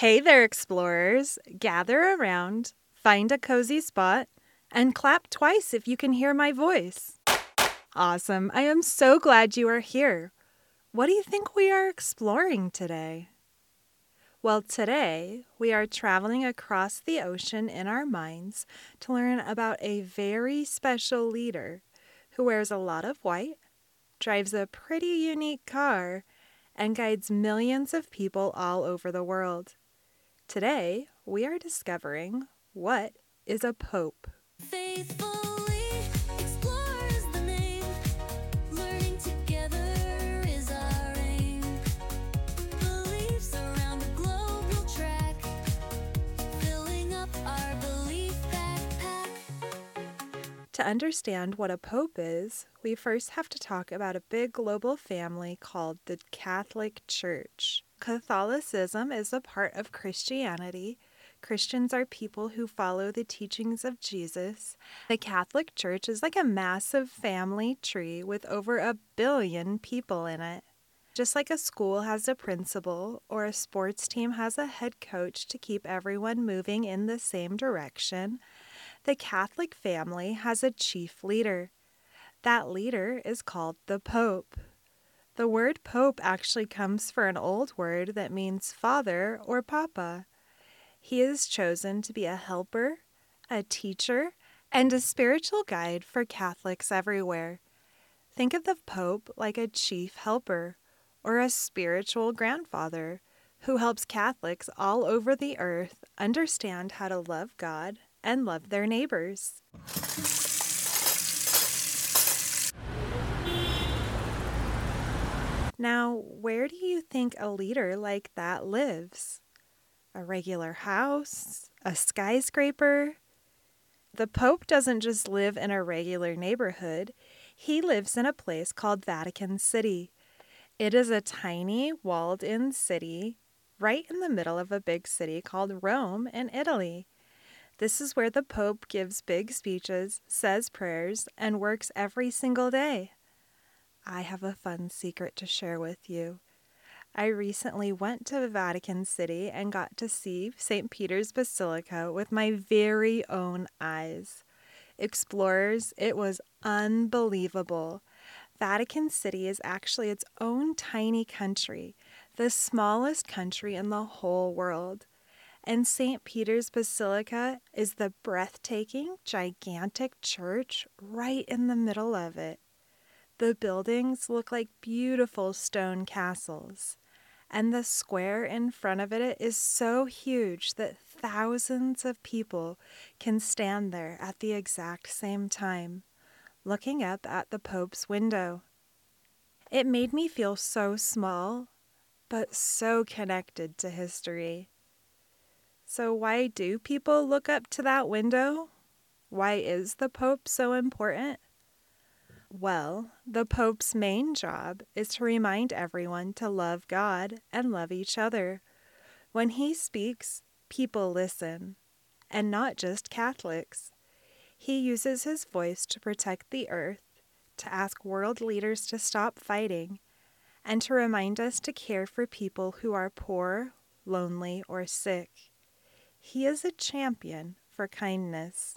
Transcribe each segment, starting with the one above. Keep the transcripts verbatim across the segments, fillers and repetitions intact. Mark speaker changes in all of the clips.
Speaker 1: Hey there, explorers. Gather around, find a cozy spot, and clap twice if you can hear my voice. Awesome. I am so glad you are here. What do you think we are exploring today? Well, today we are traveling across the ocean in our minds to learn about a very special leader who wears a lot of white, drives a pretty unique car, and guides millions of people all over the world. Today, we are discovering what is a pope.
Speaker 2: Faithfully explores the name. Learning together is our aim. Beliefs around the globe will track, filling up our belief backpack.
Speaker 1: To understand what a pope is, we first have to talk about a big global family called the Catholic Church. Catholicism is a part of Christianity. Christians are people who follow the teachings of Jesus. The Catholic Church is like a massive family tree with over a billion people in it. Just like a school has a principal or a sports team has a head coach to keep everyone moving in the same direction, the Catholic family has a chief leader. That leader is called the Pope. The word pope actually comes from an old word that means father or papa. He is chosen to be a helper, a teacher, and a spiritual guide for Catholics everywhere. Think of the Pope like a chief helper or a spiritual grandfather who helps Catholics all over the earth understand how to love God and love their neighbors. Now, where do you think a leader like that lives? A regular house? A skyscraper? The Pope doesn't just live in a regular neighborhood. He lives in a place called Vatican City. It is a tiny, walled-in city right in the middle of a big city called Rome in Italy. This is where the Pope gives big speeches, says prayers, and works every single day. I have a fun secret to share with you. I recently went to Vatican City and got to see Saint Peter's Basilica with my very own eyes. Explorers, it was unbelievable. Vatican City is actually its own tiny country, the smallest country in the whole world. And Saint Peter's Basilica is the breathtaking, gigantic church right in the middle of it. The buildings look like beautiful stone castles, and the square in front of it is so huge that thousands of people can stand there at the exact same time, looking up at the Pope's window. It made me feel so small, but so connected to history. So why do people look up to that window? Why is the Pope so important? Well, the Pope's main job is to remind everyone to love God and love each other. When he speaks, people listen, and not just Catholics. He uses his voice to protect the earth, to ask world leaders to stop fighting, and to remind us to care for people who are poor, lonely, or sick. He is a champion for kindness.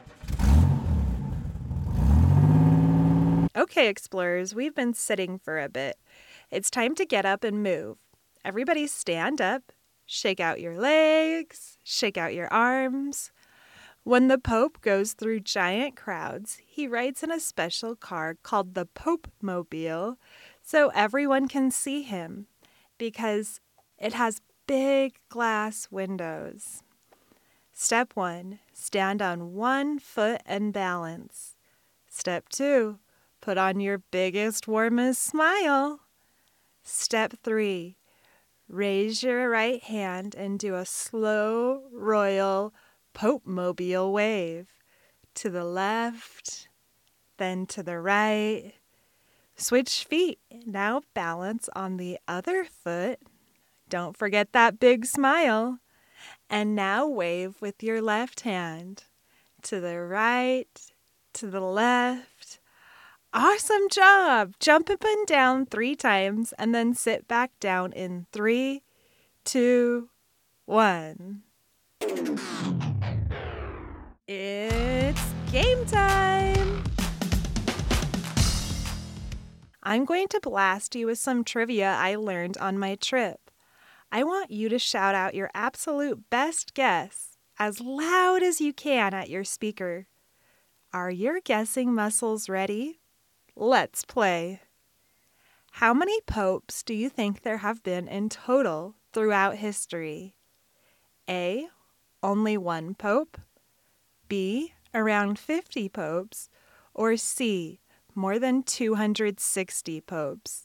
Speaker 1: Okay, explorers, we've been sitting for a bit. It's time to get up and move. Everybody stand up, shake out your legs, shake out your arms. When the Pope goes through giant crowds, he rides in a special car called the Pope Mobile so everyone can see him because it has big glass windows. Step one, stand on one foot and balance. Step two, put on your biggest, warmest smile. Step three, raise your right hand and do a slow, royal Pope-mobile wave. To the left, then to the right. Switch feet. Now balance on the other foot. Don't forget that big smile. And now wave with your left hand. To the right, to the left. Awesome job! Jump up and down three times and then sit back down in three, two, one. It's game time! I'm going to blast you with some trivia I learned on my trip. I want you to shout out your absolute best guess as loud as you can at your speaker. Are your guessing muscles ready? Let's play. How many popes do you think there have been in total throughout history? A. Only one pope. B. Around fifty popes. Or C. More than two hundred sixty popes.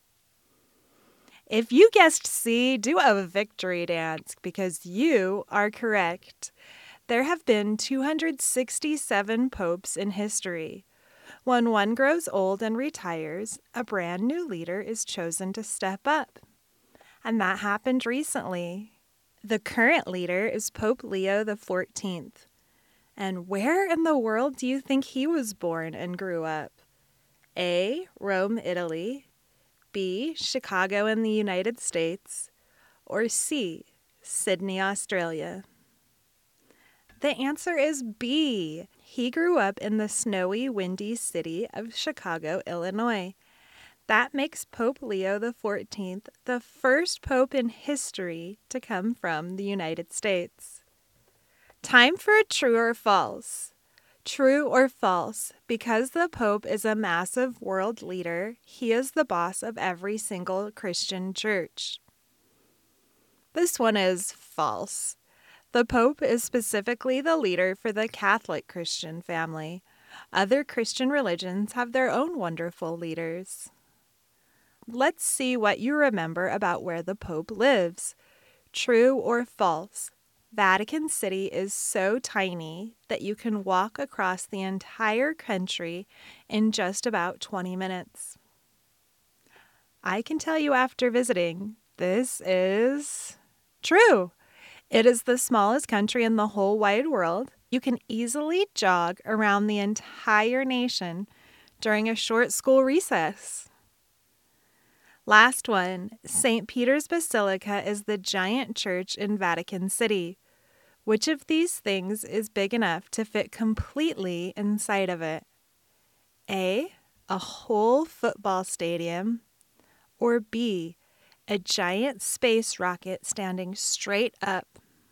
Speaker 1: If you guessed C, do a victory dance because you are correct. There have been two hundred sixty-seven popes in history. When one grows old and retires, a brand new leader is chosen to step up. And that happened recently. The current leader is Pope Leo the fourteenth. And where in the world do you think he was born and grew up? A. Rome, Italy. B. Chicago in the United States. Or C. Sydney, Australia. The answer is B. He grew up in the snowy, windy city of Chicago, Illinois. That makes Pope Leo the fourteenth the first pope in history to come from the United States. Time for a true or false. True or false, because the Pope is a massive world leader, he is the boss of every single Christian church. This one is false. The Pope is specifically the leader for the Catholic Christian family. Other Christian religions have their own wonderful leaders. Let's see what you remember about where the Pope lives. True or false? Vatican City is so tiny that you can walk across the entire country in just about twenty minutes. I can tell you after visiting, this is true. It is the smallest country in the whole wide world. You can easily jog around the entire nation during a short school recess. Last one, Saint Peter's Basilica is the giant church in Vatican City. Which of these things is big enough to fit completely inside of it? A. A whole football stadium. Or B. A giant space rocket standing straight up.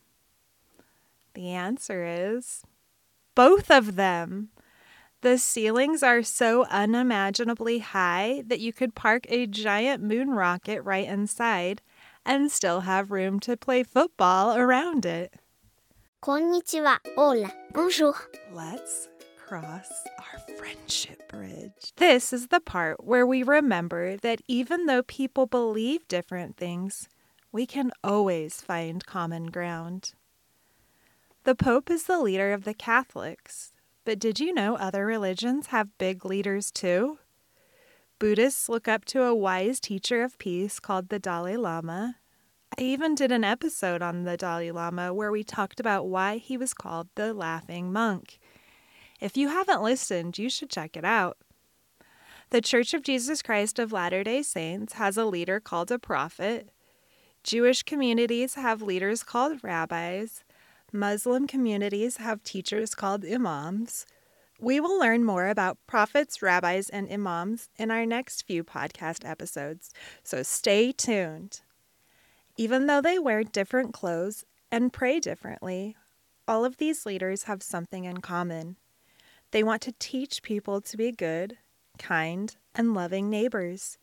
Speaker 1: The answer is both of them. The ceilings are so unimaginably high that you could park a giant moon rocket right inside and still have room to play football around it.
Speaker 3: こんにちは。Hola. Bonjour.
Speaker 1: Let's cross our friendship bridge. This is the part where we remember that even though people believe different things, we can always find common ground. The Pope is the leader of the Catholics, but did you know other religions have big leaders too? Buddhists look up to a wise teacher of peace called the Dalai Lama. I even did an episode on the Dalai Lama where we talked about why he was called the Laughing Monk. If you haven't listened, you should check it out. The Church of Jesus Christ of Latter-day Saints has a leader called a prophet. Jewish communities have leaders called rabbis. Muslim communities have teachers called imams. We will learn more about prophets, rabbis, and imams in our next few podcast episodes, so stay tuned. Even though they wear different clothes and pray differently, all of these leaders have something in common. They want to teach people to be good, kind, and loving neighbors.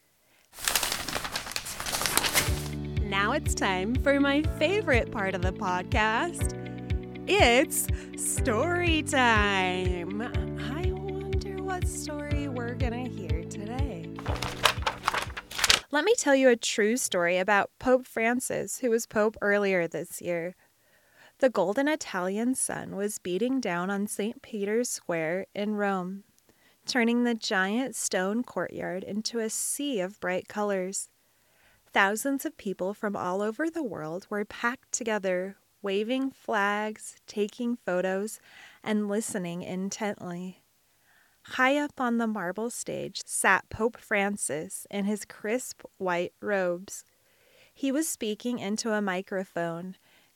Speaker 1: Now it's time for my favorite part of the podcast. It's story time. I wonder what story we're going to hear today. Let me tell you a true story about Pope Francis, who was Pope earlier this year. The golden Italian sun was beating down on Saint Peter's Square in Rome, turning the giant stone courtyard into a sea of bright colors. Thousands of people from all over the world were packed together, waving flags, taking photos, and listening intently. High up on the marble stage sat Pope Francis in his crisp white robes. He was speaking into a microphone,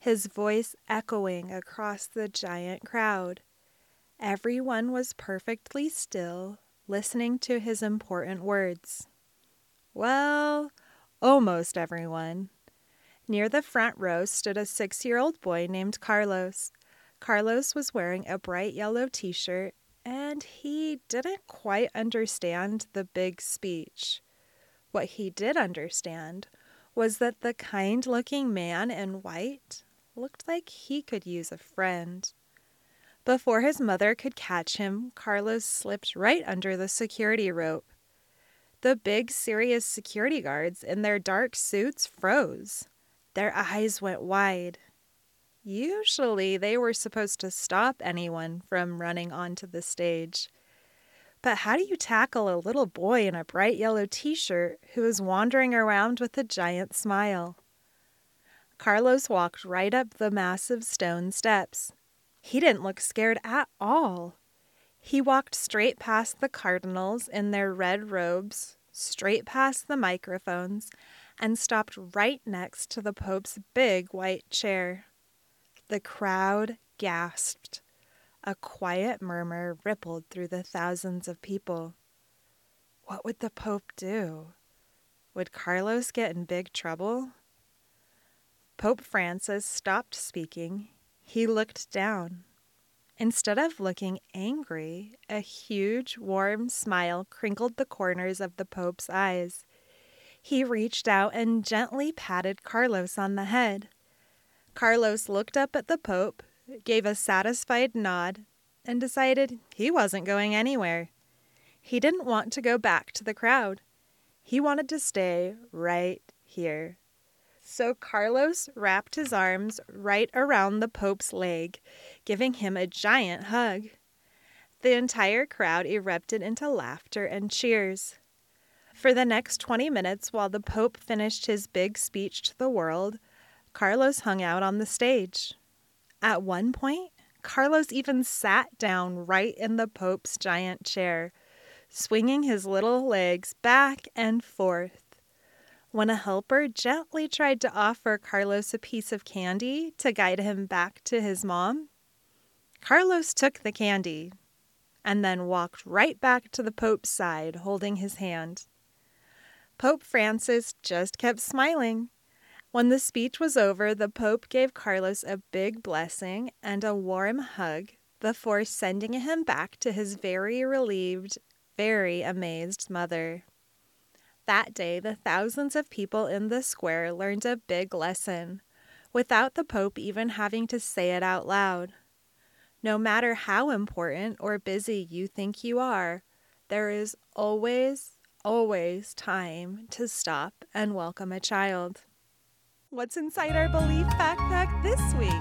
Speaker 1: his voice echoing across the giant crowd. Everyone was perfectly still, listening to his important words. Well, almost everyone. Near the front row stood a six-year-old boy named Carlos. Carlos was wearing a bright yellow t-shirt, and he didn't quite understand the big speech. What he did understand was that the kind-looking man in white looked like he could use a friend. Before his mother could catch him, Carlos slipped right under the security rope. The big, serious security guards in their dark suits froze. Their eyes went wide. Usually, they were supposed to stop anyone from running onto the stage. But how do you tackle a little boy in a bright yellow t-shirt who is wandering around with a giant smile? Carlos walked right up the massive stone steps. He didn't look scared at all. He walked straight past the cardinals in their red robes, straight past the microphones, and stopped right next to the Pope's big white chair. The crowd gasped. A quiet murmur rippled through the thousands of people. What would the Pope do? Would Carlos get in big trouble? Pope Francis stopped speaking. He looked down. Instead of looking angry, a huge, warm smile crinkled the corners of the Pope's eyes. He reached out and gently patted Carlos on the head. Carlos looked up at the Pope, gave a satisfied nod, and decided he wasn't going anywhere. He didn't want to go back to the crowd. He wanted to stay right here. So Carlos wrapped his arms right around the Pope's leg, giving him a giant hug. The entire crowd erupted into laughter and cheers. For the next twenty minutes, while the Pope finished his big speech to the world, Carlos hung out on the stage. At one point, Carlos even sat down right in the Pope's giant chair, swinging his little legs back and forth. When a helper gently tried to offer Carlos a piece of candy to guide him back to his mom, Carlos took the candy and then walked right back to the Pope's side, holding his hand. Pope Francis just kept smiling. When the speech was over, the Pope gave Carlos a big blessing and a warm hug before sending him back to his very relieved, very amazed mother. That day, the thousands of people in the square learned a big lesson, without the Pope even having to say it out loud. No matter how important or busy you think you are, there is always, always time to stop and welcome a child. What's inside our Belief Backpack this week?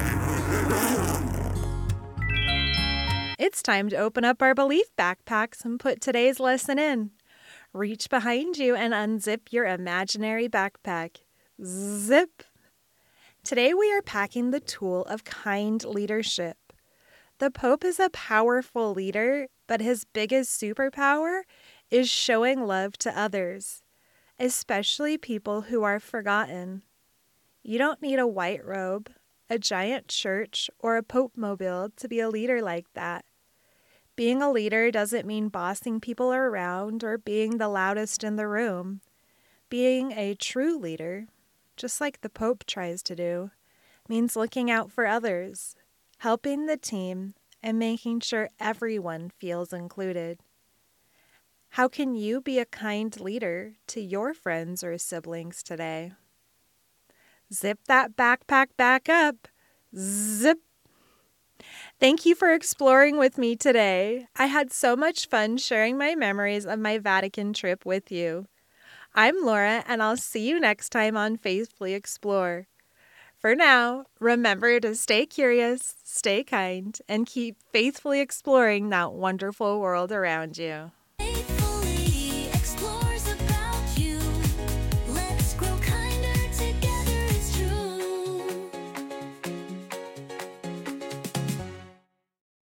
Speaker 1: It's time to open up our Belief Backpacks and put today's lesson in. Reach behind you and unzip your imaginary backpack. Zip! Today we are packing the tool of kind leadership. The Pope is a powerful leader, but his biggest superpower is showing love to others, especially people who are forgotten. You don't need a white robe, a giant church, or a Pope-mobile to be a leader like that. Being a leader doesn't mean bossing people around or being the loudest in the room. Being a true leader, just like the Pope tries to do, means looking out for others, helping the team, and making sure everyone feels included. How can you be a kind leader to your friends or siblings today? Zip that backpack back up. Zip. Thank you for exploring with me today. I had so much fun sharing my memories of my Vatican trip with you. I'm Laura, and I'll see you next time on Faithfully Explore. For now, remember to stay curious, stay kind, and keep faithfully exploring that wonderful world around you.